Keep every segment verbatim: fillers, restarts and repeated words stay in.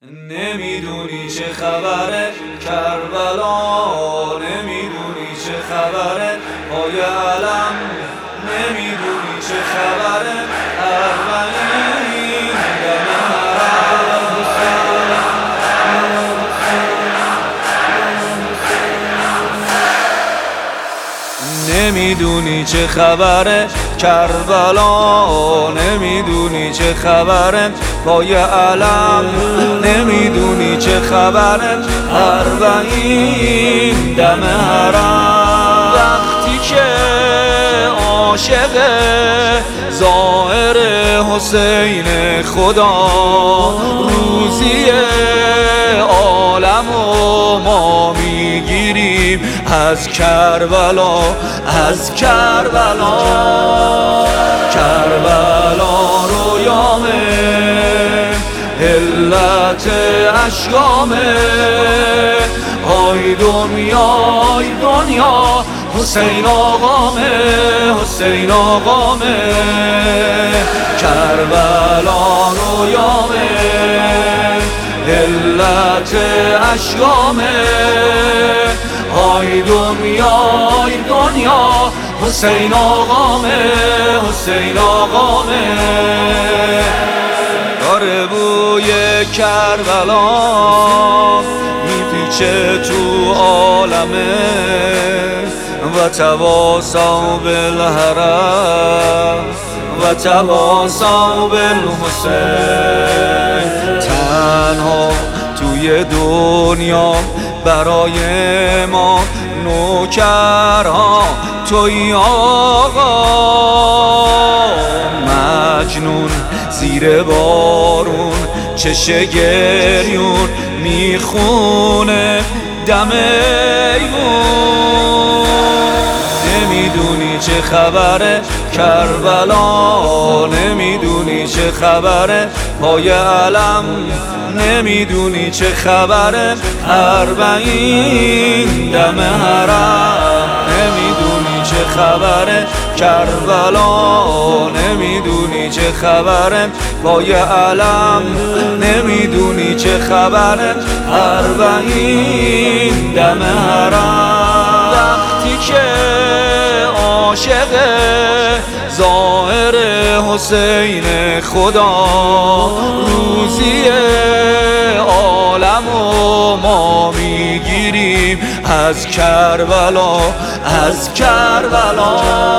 نمیدونی چه خبره کربلا، نمیدونی چه خبره پای علم، نمیدونی چه خبره اربعین دم حرم. نمیدونی چه خبره کربلا، نمیدونی چه خبره پای علم، نمیدونی چه خبره اربعین دم حرم. وقتی که عاشق ظاهر حسین خدا، روزی عالم و ما میگیریم از کربلا، از کربلا. کربلا رویامه، علت اشکامه، های دنیا ای دنیا، حسین آقامه، حسین آقامه. کربلا رویامه، علت اشکامه، های دنیا ای دنیا، حسین آقامه، حسین آقامه. داره بوی کربلا میپیچه تو عالمه، و تواصوا بالحرم و تواصوا بالحسین. تنها توی دنیا برای ما نوکرها توی آقا، مجنون زیر بارون چشه گریون میخونه دم ایمون. نمیدونی چه خبره کربلا، نمیدونی چه خبره پای علم، نمیدونی چه خبره اربعین دم حرم. نمیدونی چه خبره کربلا، نمیدونی چه خبره پای علم، نمیدونی چه خبره اربعین دم حرم. وقتی که عاشق ظاهر حسین خدا، روزی عالم و ما میگیریم از کربلا، از کربلا.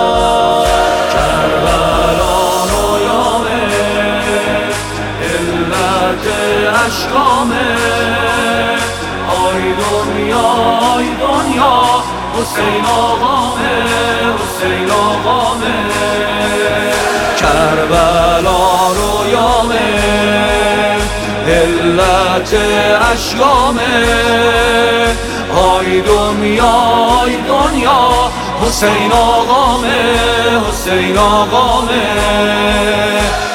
کربلا رویامه، علت اشکامه، آی دنیا آی دنیا، حسین آقامه، حسین آقامه. کربلا رویامه، علت اشکامه، آی دنیا آی دنیا، حسین آقامه، حسین آقامه.